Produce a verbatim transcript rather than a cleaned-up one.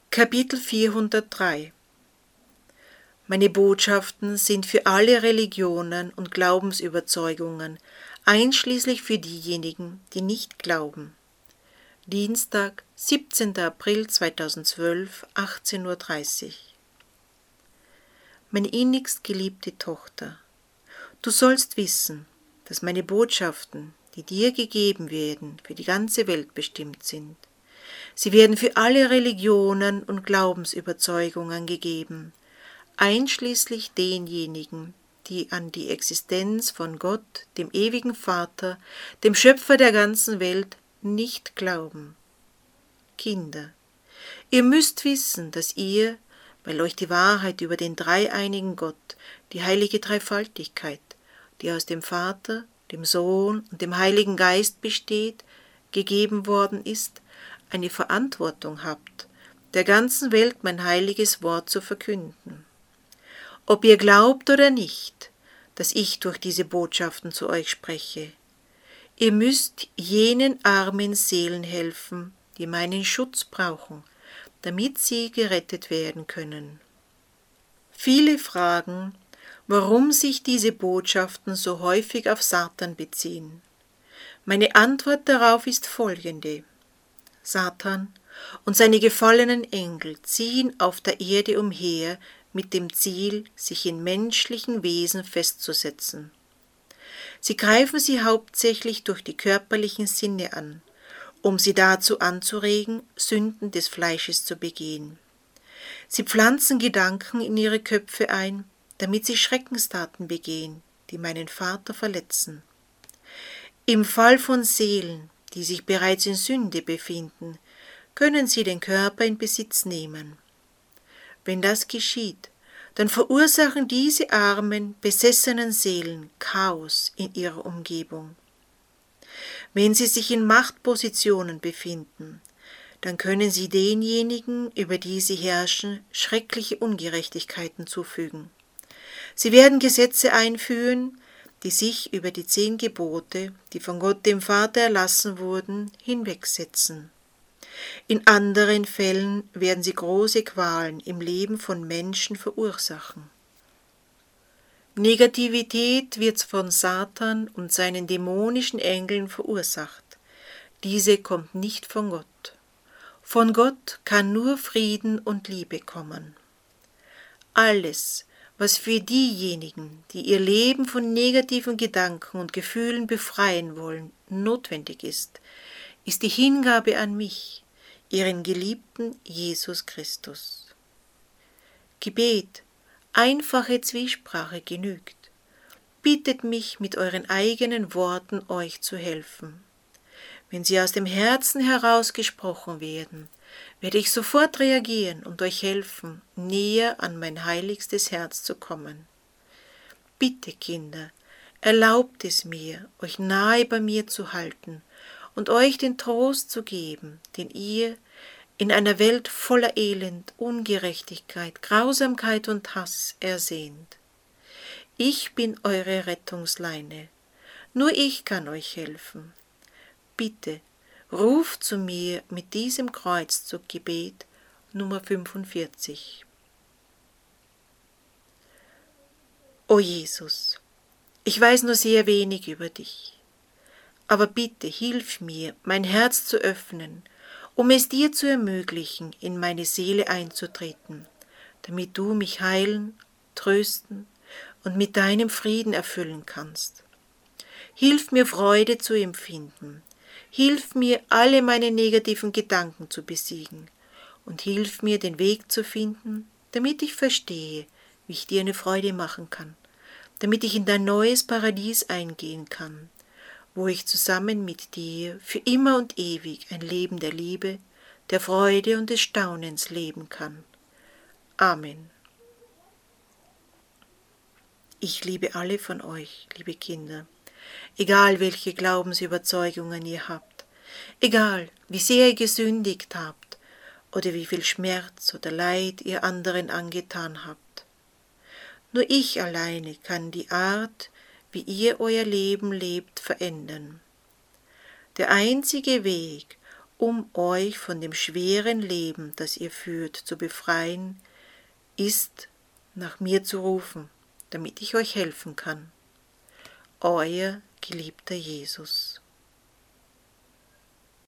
Kapitel vierhundertdrei. Meine Botschaften sind für alle Religionen und Glaubensüberzeugungen, einschließlich für diejenigen, die nicht glauben. Dienstag, siebzehnter April zweitausendzwölf, achtzehn Uhr dreißig. Meine innigst geliebte Tochter, du sollst wissen, dass meine Botschaften, die dir gegeben werden, für die ganze Welt bestimmt sind. Sie werden für alle Religionen und Glaubensüberzeugungen gegeben, einschließlich denjenigen, die an die Existenz von Gott, dem ewigen Vater, dem Schöpfer der ganzen Welt, nicht glauben. Kinder, ihr müsst wissen, dass ihr, weil euch die Wahrheit über den dreieinigen Gott, die heilige Dreifaltigkeit, die aus dem Vater, dem Sohn und dem Heiligen Geist besteht, gegeben worden ist, eine Verantwortung habt, der ganzen Welt mein heiliges Wort zu verkünden. Ob ihr glaubt oder nicht, dass ich durch diese Botschaften zu euch spreche, ihr müsst jenen armen Seelen helfen, die meinen Schutz brauchen, damit sie gerettet werden können. Viele fragen, warum sich diese Botschaften so häufig auf Satan beziehen. Meine Antwort darauf ist folgende. Satan und seine gefallenen Engel ziehen auf der Erde umher mit dem Ziel, sich in menschlichen Wesen festzusetzen. Sie greifen sie hauptsächlich durch die körperlichen Sinne an, um sie dazu anzuregen, Sünden des Fleisches zu begehen. Sie pflanzen Gedanken in ihre Köpfe ein, damit sie Schreckenstaten begehen, die meinen Vater verletzen. Im Fall von Seelen, die sich bereits in Sünde befinden, können sie den Körper in Besitz nehmen. Wenn das geschieht, dann verursachen diese armen, besessenen Seelen Chaos in ihrer Umgebung. Wenn sie sich in Machtpositionen befinden, dann können sie denjenigen, über die sie herrschen, schreckliche Ungerechtigkeiten zufügen. Sie werden Gesetze einführen, die sich über die zehn Gebote, die von Gott dem Vater erlassen wurden, hinwegsetzen. In anderen Fällen werden sie große Qualen im Leben von Menschen verursachen. Negativität wird von Satan und seinen dämonischen Engeln verursacht. Diese kommt nicht von Gott. Von Gott kann nur Frieden und Liebe kommen. Alles, was für diejenigen, die ihr Leben von negativen Gedanken und Gefühlen befreien wollen, notwendig ist, ist die Hingabe an mich, ihren geliebten Jesus Christus. Gebet, einfache Zwiesprache genügt. Bittet mich mit euren eigenen Worten, euch zu helfen. Wenn sie aus dem Herzen herausgesprochen werden, werde ich sofort reagieren und euch helfen, näher an mein heiligstes Herz zu kommen. Bitte, Kinder, erlaubt es mir, euch nahe bei mir zu halten und euch den Trost zu geben, den ihr in einer Welt voller Elend, Ungerechtigkeit, Grausamkeit und Hass ersehnt. Ich bin eure Rettungsleine. Nur ich kann euch helfen. Bitte, ruft zu mir mit diesem Kreuzzuggebet Nummer fünfundvierzig. O Jesus, ich weiß nur sehr wenig über dich, aber bitte hilf mir, mein Herz zu öffnen, um es dir zu ermöglichen, in meine Seele einzutreten, damit du mich heilen, trösten und mit deinem Frieden erfüllen kannst. Hilf mir, Freude zu empfinden. Hilf mir, alle meine negativen Gedanken zu besiegen und hilf mir, den Weg zu finden, damit ich verstehe, wie ich dir eine Freude machen kann, damit ich in dein neues Paradies eingehen kann, wo ich zusammen mit dir für immer und ewig ein Leben der Liebe, der Freude und des Staunens leben kann. Amen. Ich liebe alle von euch, liebe Kinder, egal welche Glaubensüberzeugungen ihr habt, egal wie sehr ihr gesündigt habt oder wie viel Schmerz oder Leid ihr anderen angetan habt. Nur ich alleine kann die Art, wie ihr euer Leben lebt, verändern. Der einzige Weg, um euch von dem schweren Leben, das ihr führt, zu befreien, ist, nach mir zu rufen, damit ich euch helfen kann. Euer geliebter Jesus.